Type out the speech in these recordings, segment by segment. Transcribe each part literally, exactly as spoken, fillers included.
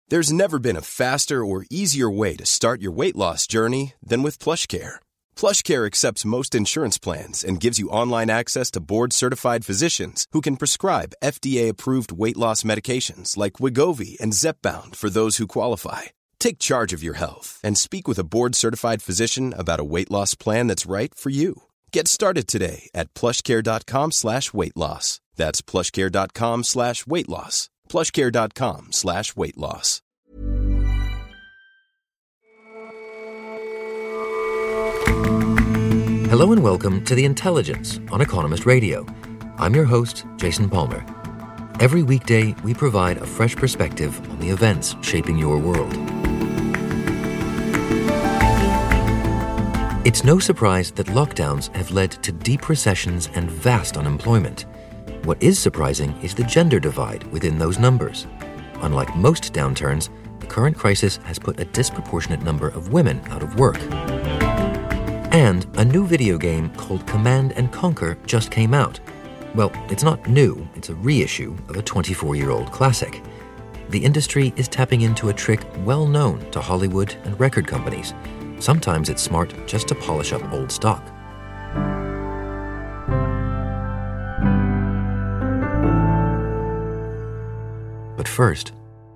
There's never been a faster or easier way to start your weight loss journey than with PlushCare. PlushCare accepts most insurance plans and gives you online access to board-certified physicians who can prescribe F D A-approved weight loss medications like Wegovy and Zepbound for those who qualify. Take charge of your health and speak with a board-certified physician about a weight loss plan that's right for you. Get started today at plushcare.com slash weight loss. That's plushcare.com slash weight loss. plushcare.com slash weight loss. Hello and welcome to The Intelligence on Economist Radio. I'm your host, Jason Palmer. Every weekday, we provide a fresh perspective on the events shaping your world. It's no surprise that lockdowns have led to deep recessions and vast unemployment. What is surprising is the gender divide within those numbers. Unlike most downturns, the current crisis has put a disproportionate number of women out of work. And a new video game called Command and Conquer just came out. Well, it's not new, it's a reissue of a twenty-four-year-old classic. The industry is tapping into a trick well known to Hollywood and record companies. Sometimes it's smart just to polish up old stock. But first,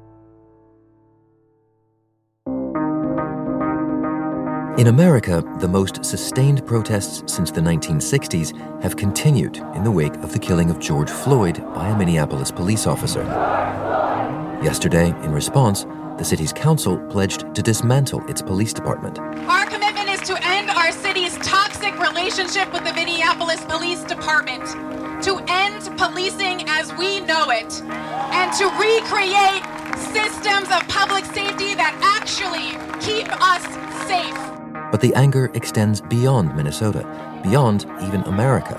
in America, the most sustained protests since the nineteen sixties have continued in the wake of the killing of George Floyd by a Minneapolis police officer. Yesterday, in response, the city's council pledged to dismantle its police department. Our commitment is to end our city's toxic relationship with the Minneapolis Police Department, to end policing as we know it, and to recreate systems of public safety that actually keep us safe. But the anger extends beyond Minnesota, beyond even America.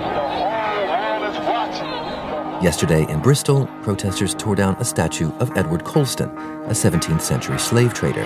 Yesterday in Bristol, protesters tore down a statue of Edward Colston, a seventeenth century slave trader.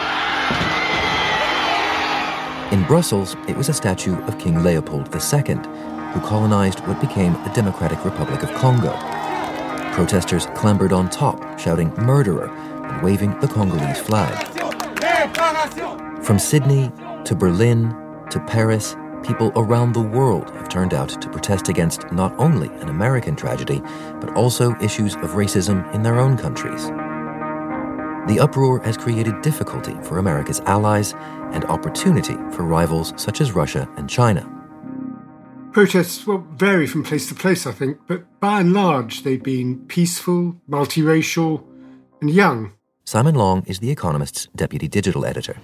In Brussels, it was a statue of King Leopold the Second, who colonized what became the Democratic Republic of Congo. Protesters clambered on top, shouting "murderer" and waving the Congolese flag. From Sydney to Berlin to Paris, people around the world have turned out to protest against not only an American tragedy, but also issues of racism in their own countries. The uproar has created difficulty for America's allies and opportunity for rivals such as Russia and China. Protests will vary from place to place, I think, but by and large they've been peaceful, multiracial, and young. Simon Long is The Economist's deputy digital editor.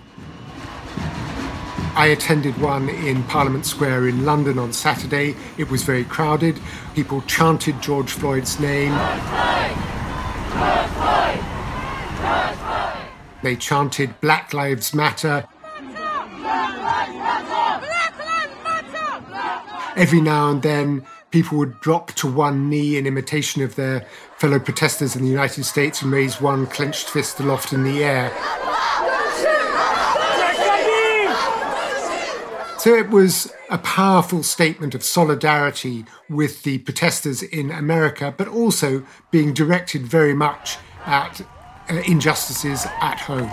I attended one in Parliament Square in London on Saturday. It was very crowded. People chanted George Floyd's name. They chanted Black Lives Matter. Every now and then, people would drop to one knee in imitation of their fellow protesters in the United States and raise one clenched fist aloft in the air. So it was a powerful statement of solidarity with the protesters in America, but also being directed very much at uh, injustices at home.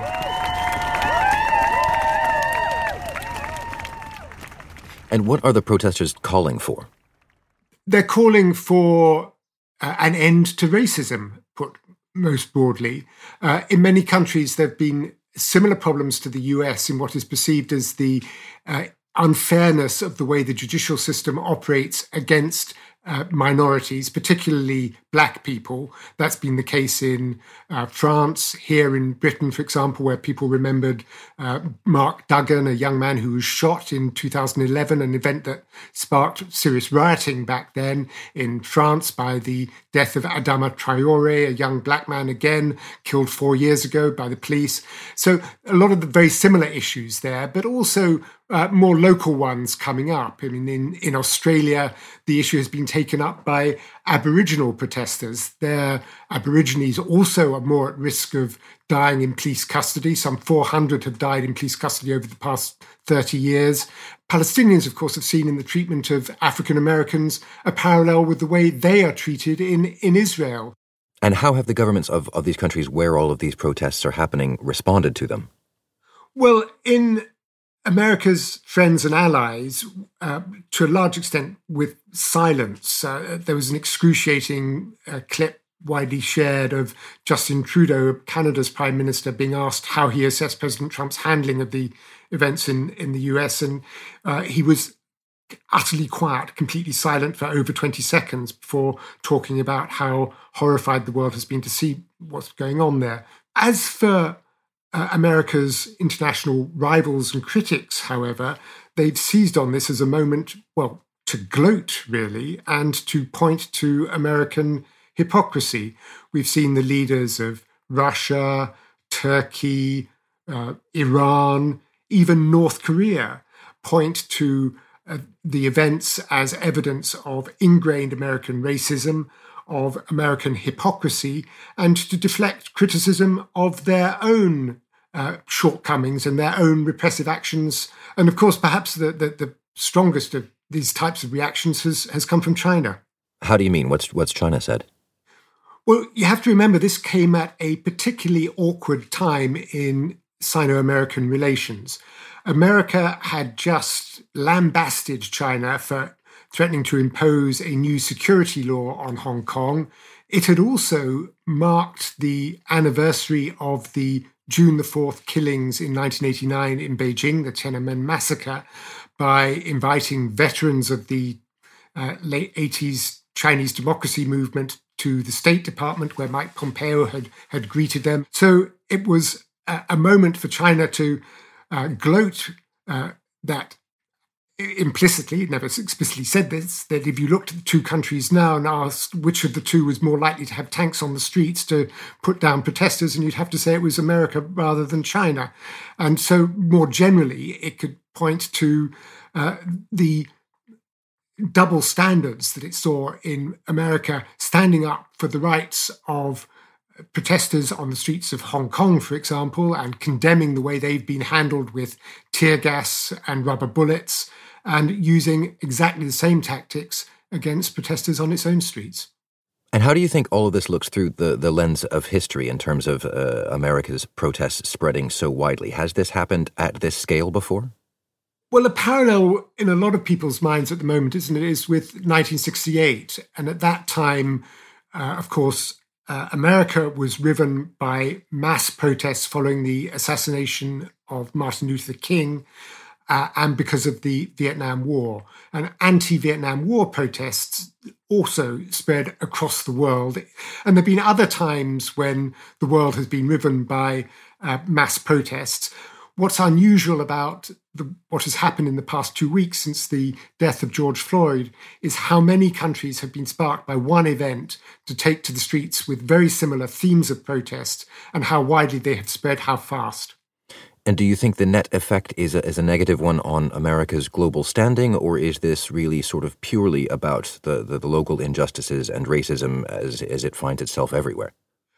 And what are the protesters calling for? They're calling for uh, an end to racism, put most broadly. Uh, in many countries, there have been similar problems to the U S in what is perceived as the uh, unfairness of the way the judicial system operates against uh, minorities, particularly black people. That's been the case in uh, France, here in Britain, for example, where people remembered uh, Mark Duggan, a young man who was shot in two thousand eleven, an event that sparked serious rioting back then in France by the death of Adama Traore, a young black man, again, killed four years ago by the police. So a lot of the very similar issues there, but also Uh, more local ones coming up. I mean, in, in Australia, the issue has been taken up by Aboriginal protesters. Their Aborigines also are more at risk of dying in police custody. Some four hundred have died in police custody over the past thirty years. Palestinians, of course, have seen in the treatment of African Americans a parallel with the way they are treated in, in Israel. And how have the governments of, of these countries where all of these protests are happening responded to them? Well, in America's friends and allies, uh, to a large extent with silence. Uh, there was an excruciating uh, clip widely shared of Justin Trudeau, Canada's Prime Minister, being asked how he assessed President Trump's handling of the events in, in the U S. And uh, he was utterly quiet, completely silent for over twenty seconds before talking about how horrified the world has been to see what's going on there. As for uh, America's international rivals and critics, however, they've seized on this as a moment, well, to gloat, really, and to point to American hypocrisy. We've seen the leaders of Russia, Turkey, uh, Iran, even North Korea point to uh, the events as evidence of ingrained American racism, of American hypocrisy, and to deflect criticism of their own uh, shortcomings and their own repressive actions. And of course, perhaps the, the, the strongest of these types of reactions has, has come from China. How do you mean? What's, what's China said? Well, you have to remember this came at a particularly awkward time in Sino-American relations. America had just lambasted China for threatening to impose a new security law on Hong Kong. It had also marked the anniversary of the June the fourth killings in nineteen eighty-nine in Beijing, the Tiananmen massacre, by inviting veterans of the uh, late eighties Chinese democracy movement to the State Department, where Mike Pompeo had, had greeted them. So it was a, a moment for China to uh, gloat uh, that implicitly, it never explicitly said this, that if you looked at the two countries now and asked which of the two was more likely to have tanks on the streets to put down protesters, and you'd have to say it was America rather than China. And so more generally, it could point to uh, the double standards that it saw in America standing up for the rights of protesters on the streets of Hong Kong, for example, and condemning the way they've been handled with tear gas and rubber bullets, and using exactly the same tactics against protesters on its own streets. And how do you think all of this looks through the, the lens of history in terms of uh, America's protests spreading so widely? Has this happened at this scale before? Well, a parallel in a lot of people's minds at the moment, isn't it, is with nineteen sixty-eight. And at that time, uh, of course, uh, America was riven by mass protests following the assassination of Martin Luther King uh, and because of the Vietnam War. And anti-Vietnam War protests also spread across the world. And there have been other times when the world has been riven by uh, mass protests. What's unusual about the, what has happened in the past two weeks since the death of George Floyd is how many countries have been sparked by one event to take to the streets with very similar themes of protest, and how widely they have spread, how fast. And do you think the net effect is a, is a negative one on America's global standing, or is this really sort of purely about the, the, the local injustices and racism as, as it finds itself everywhere?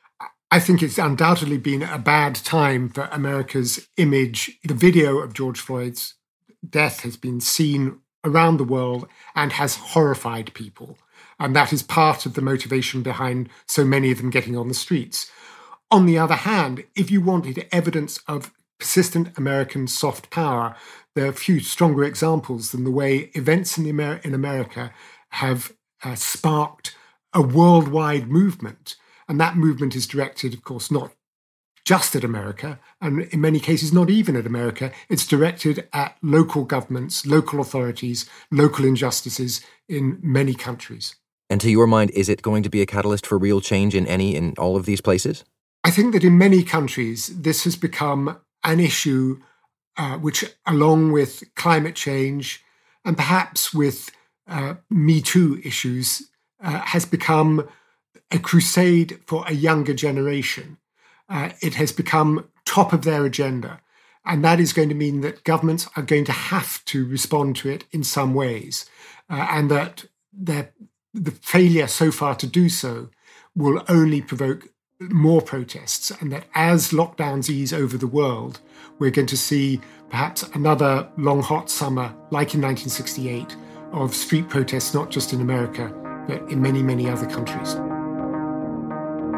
I think it's undoubtedly been a bad time for America's image. The video of George Floyd's death has been seen around the world and has horrified people. And that is part of the motivation behind so many of them getting on the streets. On the other hand, if you wanted evidence of persistent American soft power, there are few stronger examples than the way events in, the Amer- in America have uh, sparked a worldwide movement. And that movement is directed, of course, not just at America, and in many cases not even at America. It's directed at local governments, local authorities, local injustices in many countries. And to your mind, is it going to be a catalyst for real change in any, in all of these places? I think that in many countries, this has become an issue uh, which, along with climate change and perhaps with uh, Me Too issues, uh, has become a crusade for a younger generation. Uh, it has become top of their agenda. And that is going to mean that governments are going to have to respond to it in some ways. Uh, and that the failure so far to do so will only provoke more protests. And that as lockdowns ease over the world, we're going to see perhaps another long, hot summer, like in nineteen sixty-eight, of street protests, not just in America, but in many, many other countries.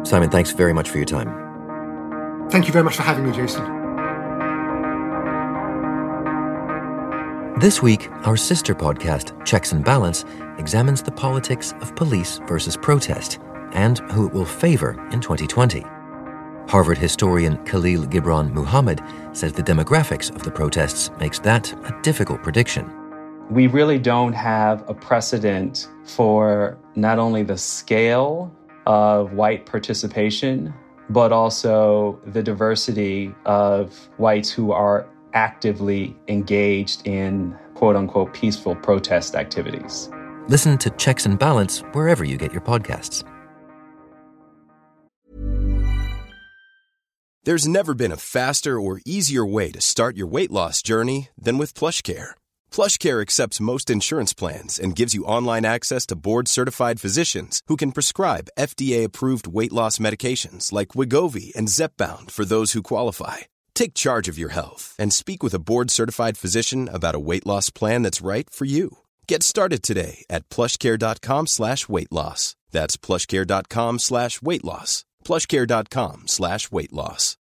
Simon, thanks very much for your time. Thank you very much for having me, Jason. This week, our sister podcast, Checks and Balance, examines the politics of police versus protest and who it will favor in twenty twenty. Harvard historian Khalil Gibran Muhammad says the demographics of the protests makes that a difficult prediction. We really don't have a precedent for not only the scale of white participation, but also the diversity of whites who are actively engaged in quote-unquote peaceful protest activities. Listen to Checks and Balance wherever you get your podcasts. There's never been a faster or easier way to start your weight loss journey than with PlushCare. PlushCare accepts most insurance plans and gives you online access to board-certified physicians who can prescribe F D A-approved weight loss medications like Wegovy and Zepbound for those who qualify. Take charge of your health and speak with a board-certified physician about a weight loss plan that's right for you. Get started today at plushcare.com slash weight loss. That's plushcare.com slash weight loss. plushcare.com slash weight loss.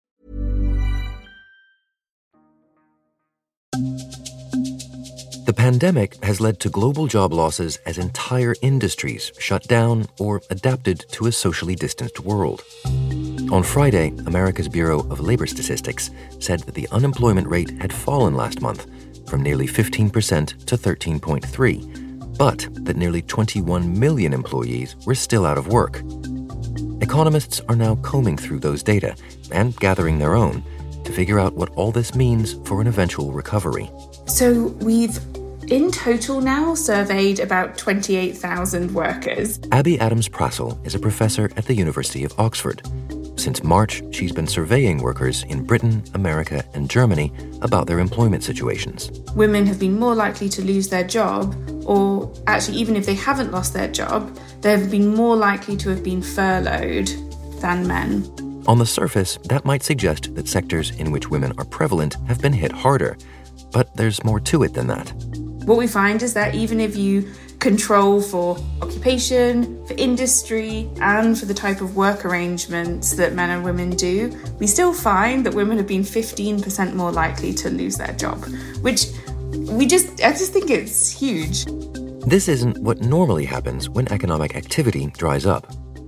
The pandemic has led to global job losses as entire industries shut down or adapted to a socially distanced world. On Friday, America's Bureau of Labor Statistics said that the unemployment rate had fallen last month from nearly fifteen percent to thirteen point three, but that nearly twenty-one million employees were still out of work. Economists are now combing through those data and gathering their own to figure out what all this means for an eventual recovery. So we've in total now surveyed about twenty-eight thousand workers. Abby Adams-Prassel is a professor at the University of Oxford. Since March, she's been surveying workers in Britain, America, and Germany about their employment situations. Women have been more likely to lose their job, or actually even if they haven't lost their job, they've been more likely to have been furloughed than men. On the surface, that might suggest that sectors in which women are prevalent have been hit harder, but there's more to it than that. What we find is that even if you control for occupation, for industry, and for the type of work arrangements that men and women do, we still find that women have been fifteen percent more likely to lose their job, which we just, I just think it's huge. This isn't what normally happens when economic activity dries up.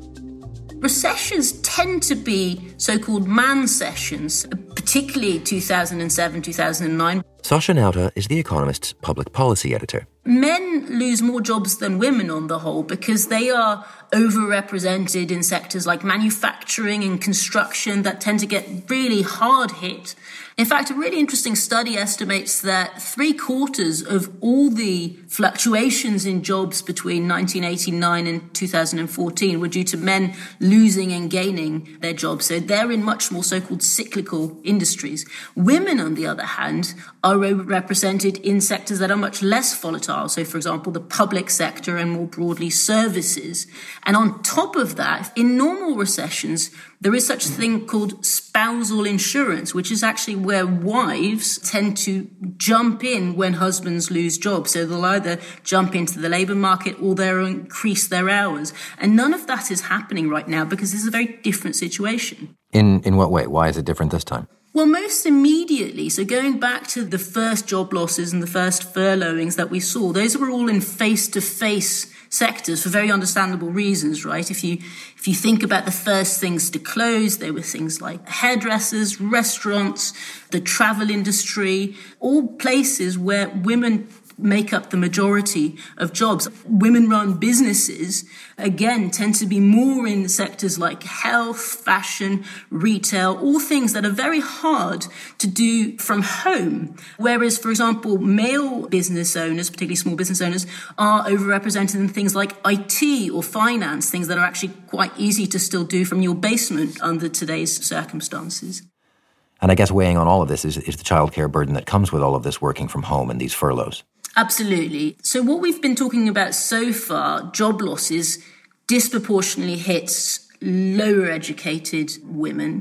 Recessions tend to be so-called man sessions, particularly two thousand seven, two thousand nine. Sasha Nauta is The Economist's public policy editor. Men lose more jobs than women on the whole because they are overrepresented in sectors like manufacturing and construction that tend to get really hard hit. In fact, a really interesting study estimates that three quarters of all the fluctuations in jobs between nineteen eighty-nine and two thousand fourteen were due to men losing and gaining their jobs. So they're in much more so-called cyclical industries. Women, on the other hand, are overrepresented in sectors that are much less volatile. So, for example, the public sector and more broadly services. And on top of that, in normal recessions, there is such a thing called spousal insurance, which is actually where wives tend to jump in when husbands lose jobs. So they'll either jump into the labour market or they'll increase their hours. And none of that is happening right now because this is a very different situation. In in what way? Why is it different this time? Well, most immediately, so going back to the first job losses and the first furloughings that we saw, those were all in face-to-face sectors for very understandable reasons, right? If you if you think about the first things to close, there were things like hairdressers, restaurants, the travel industry, all places where women make up the majority of jobs. Women-run businesses, again, tend to be more in sectors like health, fashion, retail, all things that are very hard to do from home. Whereas, for example, male business owners, particularly small business owners, are overrepresented in things like I T or finance, things that are actually quite easy to still do from your basement under today's circumstances. And I guess weighing on all of this is, is the childcare burden that comes with all of this working from home and these furloughs. Absolutely. So what we've been talking about so far, job losses, disproportionately hits lower educated women.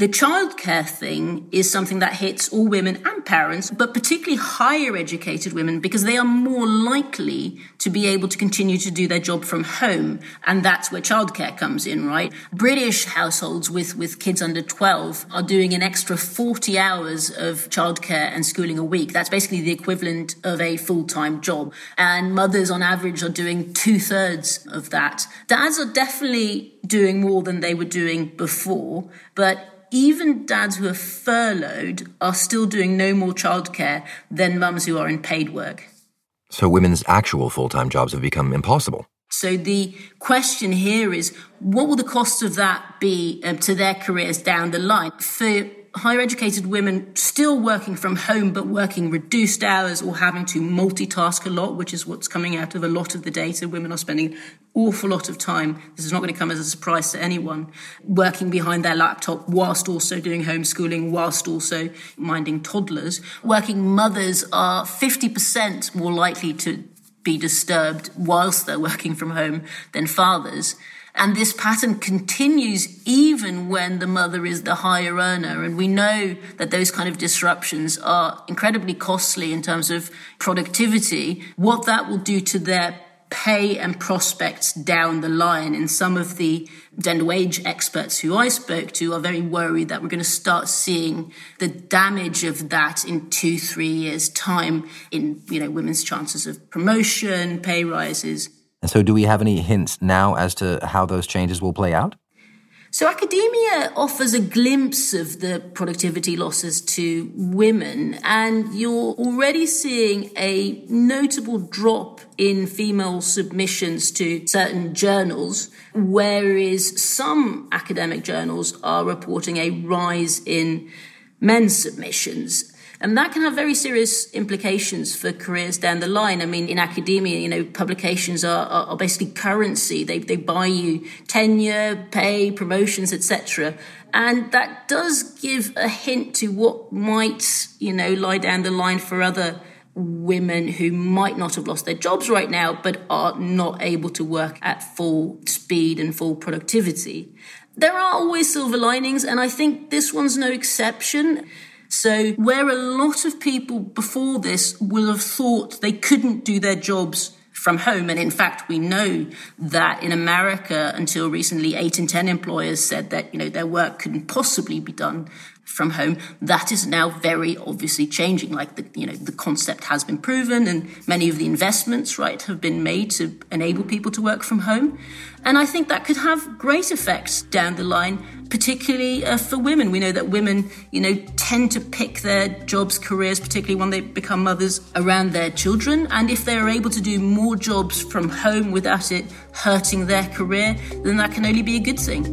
The childcare thing is something that hits all women and parents, but particularly higher educated women, because they are more likely to be able to continue to do their job from home. And that's where childcare comes in, right? British households with, with kids under twelve are doing an extra forty hours of childcare and schooling a week. That's basically the equivalent of a full-time job. And mothers on average are doing two thirds of that. Dads are definitely doing more than they were doing before, but even dads who are furloughed are still doing no more childcare than mums who are in paid work. So women's actual full-time jobs have become impossible. So the question here is, what will the cost of that be um, to their careers down the line? For higher educated women still working from home but working reduced hours or having to multitask a lot, which is what's coming out of a lot of the data. Women are spending an awful lot of time, this is not going to come as a surprise to anyone, working behind their laptop whilst also doing homeschooling, whilst also minding toddlers. Working mothers are fifty percent more likely to be disturbed whilst they're working from home than fathers. And this pattern continues even when the mother is the higher earner. And we know that those kind of disruptions are incredibly costly in terms of productivity. What that will do to their pay and prospects down the line. And some of the gender wage experts who I spoke to are very worried that we're going to start seeing the damage of that in two, three years' time in, you know, women's chances of promotion, pay rises. And so do we have any hints now as to how those changes will play out? So academia offers a glimpse of the productivity losses to women, and you're already seeing a notable drop in female submissions to certain journals, whereas some academic journals are reporting a rise in men's submissions. And that can have very serious implications for careers down the line. I mean, in academia, you know, publications are, are, are basically currency. They they buy you tenure, pay, promotions, et cetera. And that does give a hint to what might, you know, lie down the line for other women who might not have lost their jobs right now, but are not able to work at full speed and full productivity. There are always silver linings, and I think this one's no exception. So where a lot of people before this will have thought they couldn't do their jobs from home, and in fact, we know that in America, until recently, eight in ten employers said that, you know, their work couldn't possibly be done from home. That is now very obviously changing. Like, the, you know, the concept has been proven, and many of the investments, right, have been made to enable people to work from home. And I think that could have great effects down the line, particularly uh, for women. We know that women, you know, tend to pick their jobs, careers, particularly when they become mothers, around their children. And if they're able to do more jobs from home without it hurting their career, then that can only be a good thing.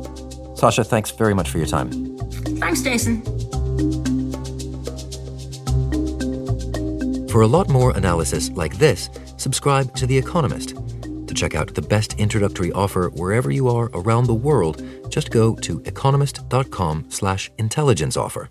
Sasha, thanks very much for your time. Thanks, Jason. For a lot more analysis like this, subscribe to The Economist. To check out the best introductory offer wherever you are around the world, just go to economist.com slash intelligence offer.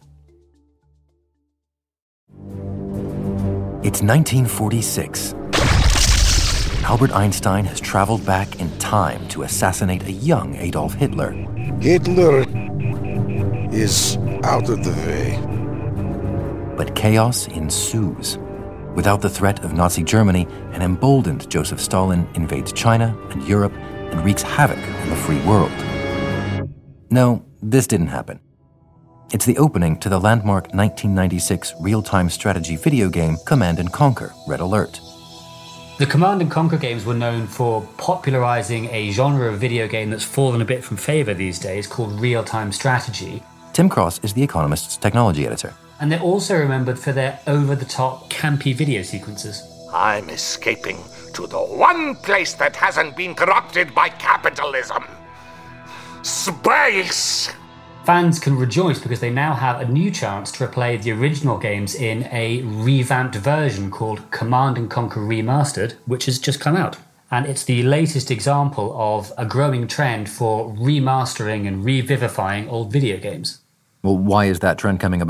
It's nineteen forty-six. Albert Einstein has traveled back in time to assassinate a young Adolf Hitler. Hitler is out of the way. But chaos ensues. Without the threat of Nazi Germany, an emboldened Joseph Stalin invades China and Europe and wreaks havoc on the free world. No, this didn't happen. It's the opening to the landmark nineteen ninety-six real-time strategy video game Command and Conquer: Red Alert. The Command and Conquer games were known for popularizing a genre of video game that's fallen a bit from favor these days called real-time strategy. Tim Cross is The Economist's technology editor. And they're also remembered for their over-the-top, campy video sequences. I'm escaping to the one place that hasn't been corrupted by capitalism. Space! Fans can rejoice because they now have a new chance to replay the original games in a revamped version called Command and Conquer Remastered, which has just come out. And it's the latest example of a growing trend for remastering and revivifying old video games. Well, why is that trend coming about?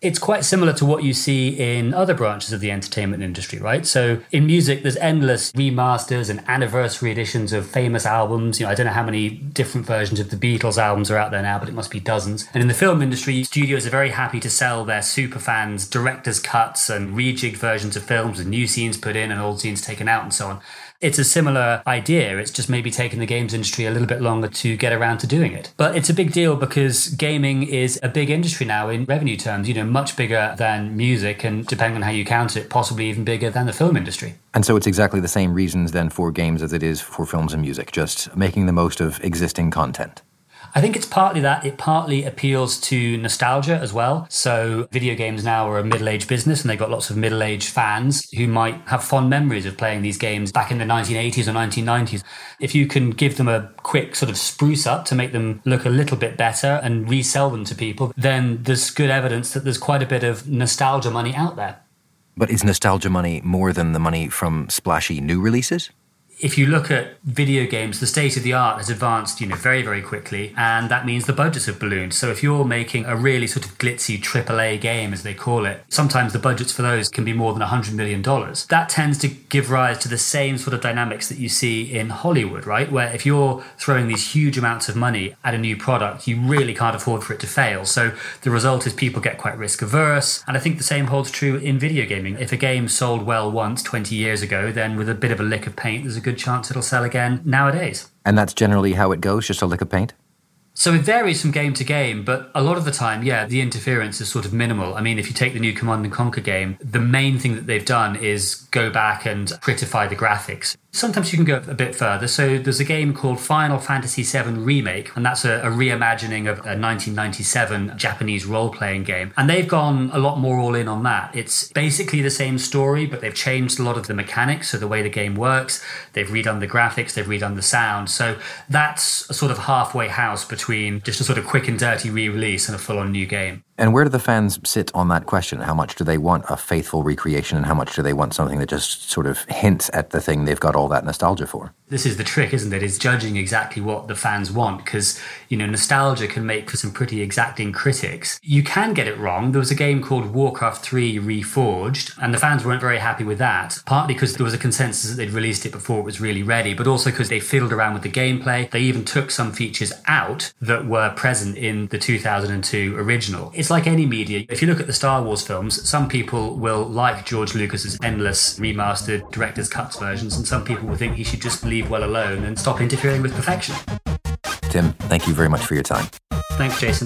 It's quite similar to what you see in other branches of the entertainment industry, right? So in music, there's endless remasters and anniversary editions of famous albums. You know, I don't know how many different versions of the Beatles albums are out there now, but it must be dozens. And in the film industry, studios are very happy to sell their super fans director's cuts and rejigged versions of films with new scenes put in and old scenes taken out and so on. It's a similar idea. It's just maybe taken the games industry a little bit longer to get around to doing it. But it's a big deal because gaming is a big industry now in revenue terms, you know, much bigger than music and, depending on how you count it, possibly even bigger than the film industry. And so it's exactly the same reasons then for games as it is for films and music, just making the most of existing content. I think it's partly that. It partly appeals to nostalgia as well. So video games now are a middle-aged business and they've got lots of middle-aged fans who might have fond memories of playing these games back in the nineteen eighties or nineteen nineties. If you can give them a quick sort of spruce up to make them look a little bit better and resell them to people, then there's good evidence that there's quite a bit of nostalgia money out there. But is nostalgia money more than the money from splashy new releases? If you look at video games, the state of the art has advanced, you know, very, very quickly, and that means the budgets have ballooned. So if you're making a really sort of glitzy triple A game, as they call it, sometimes the budgets for those can be more than one hundred million dollars. That tends to give rise to the same sort of dynamics that you see in Hollywood, right? Where if you're throwing these huge amounts of money at a new product, you really can't afford for it to fail. So the result is people get quite risk averse. And I think the same holds true in video gaming. If a game sold well once twenty years ago, then with a bit of a lick of paint, there's a good chance it'll sell again nowadays. And that's generally how it goes, just a lick of paint? So it varies from game to game, but a lot of the time, yeah, the interference is sort of minimal. I mean, if you take the new Command and Conquer game, the main thing that they've done is go back and prettify the graphics. Sometimes you can go a bit further. So there's a game called Final Fantasy seven Remake, and that's a, a reimagining of a nineteen ninety-seven Japanese role-playing game. And they've gone a lot more all in on that. It's basically the same story, but they've changed a lot of the mechanics, so the way the game works. They've redone the graphics, they've redone the sound. So that's a sort of halfway house between just a sort of quick and dirty re-release and a full-on new game. And where do the fans sit on that question? How much do they want a faithful recreation and how much do they want something that just sort of hints at the thing they've got all that nostalgia for? This is the trick, isn't it? Is judging exactly what the fans want, because, you know, nostalgia can make for some pretty exacting critics. You can get it wrong. There was a game called Warcraft three Reforged, and the fans weren't very happy with that, partly because there was a consensus that they'd released it before it was really ready, but also because they fiddled around with the gameplay. They even took some features out that were present in the two thousand two original. It's like any media. If you look at the Star Wars films, some people will like George Lucas's endless remastered director's cuts versions, and some people will think he should just leave well alone and stop interfering with perfection. Tim, thank you very much for your time. Thanks, Jason.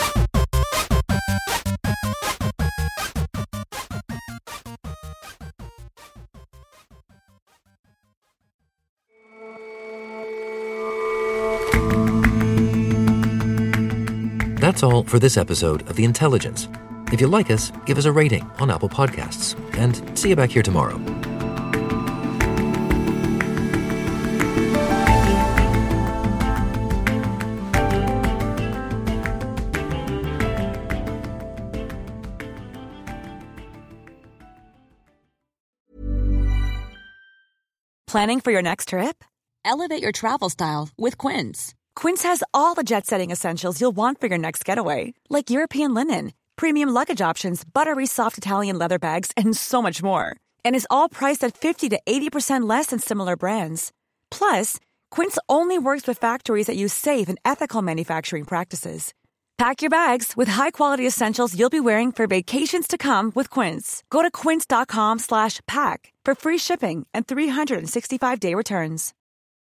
That's all for this episode of The Intelligence. If you like us, give us a rating on Apple Podcasts. And see you back here tomorrow. Planning for your next trip? Elevate your travel style with Quince. Quince has all the jet-setting essentials you'll want for your next getaway, like European linen, premium luggage options, buttery soft Italian leather bags, and so much more. And is all priced at fifty to eighty percent less than similar brands. Plus, Quince only works with factories that use safe and ethical manufacturing practices. Pack your bags with high-quality essentials you'll be wearing for vacations to come with Quince. Go to quince.com slash pack for free shipping and three sixty-five day returns.